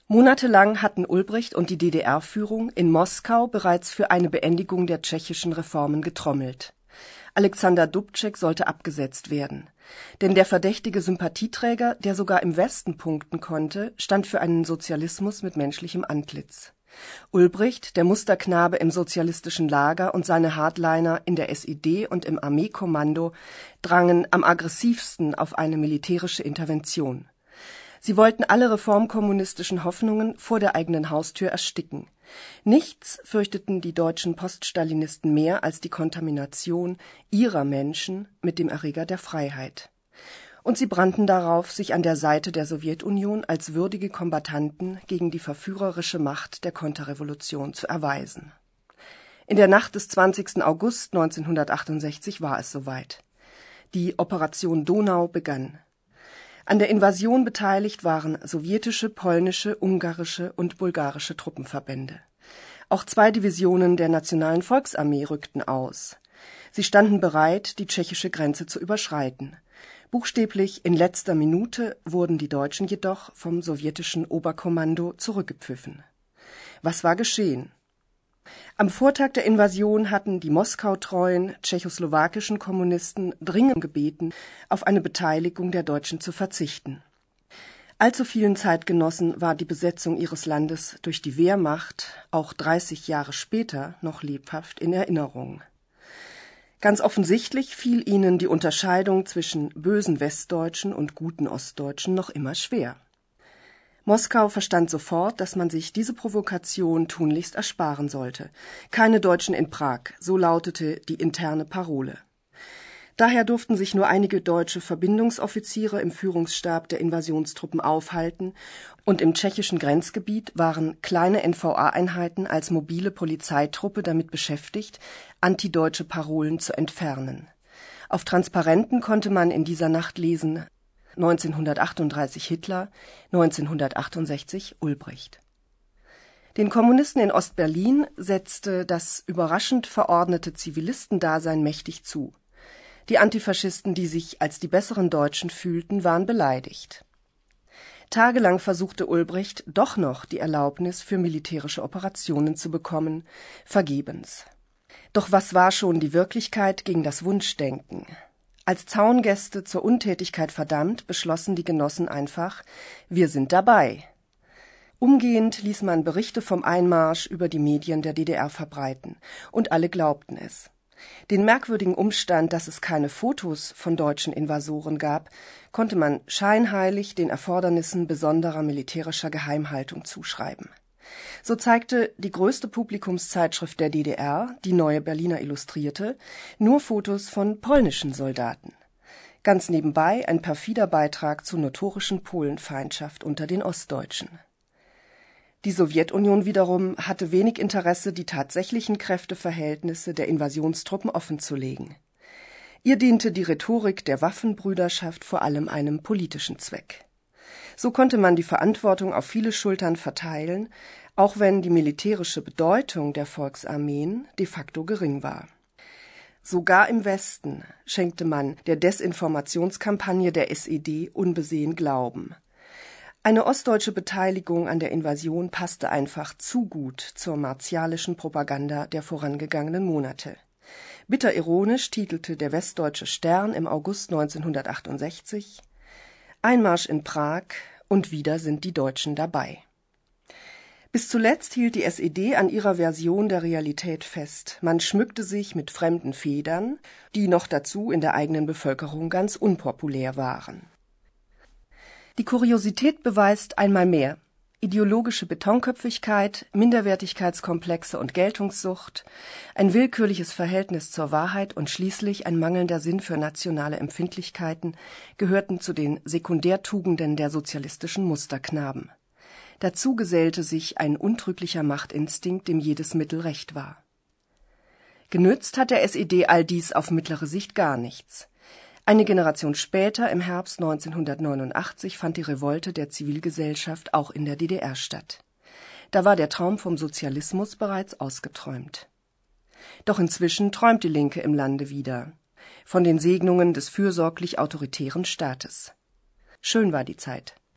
Monatelang hatten Ulbricht und die DDR-Führung in Moskau bereits für eine Beendigung der tschechischen Reformen getrommelt. Alexander Dubček sollte abgesetzt werden. Denn der verdächtige Sympathieträger, der sogar im Westen punkten konnte, stand für einen Sozialismus mit menschlichem Antlitz. Ulbricht, der Musterknabe im sozialistischen Lager, und seine Hardliner in der SED und im Armeekommando drangen am aggressivsten auf eine militärische Intervention. Sie wollten alle reformkommunistischen Hoffnungen vor der eigenen Haustür ersticken. Nichts fürchteten die deutschen Poststalinisten mehr als die Kontamination ihrer Menschen mit dem Erreger der Freiheit. Und sie brannten darauf, sich an der Seite der Sowjetunion als würdige Kombattanten gegen die verführerische Macht der Konterrevolution zu erweisen. In der Nacht des 20. August 1968 war es soweit. Die Operation Donau begann. An der Invasion beteiligt waren sowjetische, polnische, ungarische und bulgarische Truppenverbände. Auch 2 Divisionen der Nationalen Volksarmee rückten aus. Sie standen bereit, die tschechische Grenze zu überschreiten. Buchstäblich in letzter Minute wurden die Deutschen jedoch vom sowjetischen Oberkommando zurückgepfiffen. Was war geschehen? Am Vortag der Invasion hatten die moskautreuen tschechoslowakischen Kommunisten dringend gebeten, auf eine Beteiligung der Deutschen zu verzichten. Allzu vielen Zeitgenossen war die Besetzung ihres Landes durch die Wehrmacht auch 30 Jahre später noch lebhaft in Erinnerung. Ganz offensichtlich fiel ihnen die Unterscheidung zwischen bösen Westdeutschen und guten Ostdeutschen noch immer schwer. Moskau verstand sofort, dass man sich diese Provokation tunlichst ersparen sollte. Keine Deutschen in Prag, so lautete die interne Parole. Daher durften sich nur einige deutsche Verbindungsoffiziere im Führungsstab der Invasionstruppen aufhalten, und im tschechischen Grenzgebiet waren kleine NVA-Einheiten als mobile Polizeitruppe damit beschäftigt, antideutsche Parolen zu entfernen. Auf Transparenten konnte man in dieser Nacht lesen: 1938 Hitler, 1968 Ulbricht. Den Kommunisten in Ostberlin setzte das überraschend verordnete Zivilistendasein mächtig zu. Die Antifaschisten, die sich als die besseren Deutschen fühlten, waren beleidigt. Tagelang versuchte Ulbricht doch noch die Erlaubnis für militärische Operationen zu bekommen, vergebens. Doch was war schon die Wirklichkeit gegen das Wunschdenken? Als Zaungäste zur Untätigkeit verdammt, beschlossen die Genossen einfach: Wir sind dabei. Umgehend ließ man Berichte vom Einmarsch über die Medien der DDR verbreiten, und alle glaubten es. Den merkwürdigen Umstand, dass es keine Fotos von deutschen Invasoren gab, konnte man scheinheilig den Erfordernissen besonderer militärischer Geheimhaltung zuschreiben. So zeigte die größte Publikumszeitschrift der DDR, die Neue Berliner Illustrierte, nur Fotos von polnischen Soldaten. Ganz nebenbei ein perfider Beitrag zur notorischen Polenfeindschaft unter den Ostdeutschen. Die Sowjetunion wiederum hatte wenig Interesse, die tatsächlichen Kräfteverhältnisse der Invasionstruppen offenzulegen. Ihr diente die Rhetorik der Waffenbrüderschaft vor allem einem politischen Zweck. So konnte man die Verantwortung auf viele Schultern verteilen, auch wenn die militärische Bedeutung der Volksarmeen de facto gering war. Sogar im Westen schenkte man der Desinformationskampagne der SED unbesehen Glauben. Eine ostdeutsche Beteiligung an der Invasion passte einfach zu gut zur martialischen Propaganda der vorangegangenen Monate. Bitter ironisch titelte der Westdeutsche Stern im August 1968: Einmarsch in Prag, und wieder sind die Deutschen dabei. Bis zuletzt hielt die SED an ihrer Version der Realität fest. Man schmückte sich mit fremden Federn, die noch dazu in der eigenen Bevölkerung ganz unpopulär waren. Die Kuriosität beweist einmal mehr: ideologische Betonköpfigkeit, Minderwertigkeitskomplexe und Geltungssucht, ein willkürliches Verhältnis zur Wahrheit und schließlich ein mangelnder Sinn für nationale Empfindlichkeiten gehörten zu den Sekundärtugenden der sozialistischen Musterknaben. Dazu gesellte sich ein untrüglicher Machtinstinkt, dem jedes Mittel recht war. Genützt hat der SED all dies auf mittlere Sicht gar nichts. Eine Generation später, im Herbst 1989, fand die Revolte der Zivilgesellschaft auch in der DDR statt. Da war der Traum vom Sozialismus bereits ausgeträumt. Doch inzwischen träumt die Linke im Lande wieder von den Segnungen des fürsorglich autoritären Staates. Schön war die Zeit.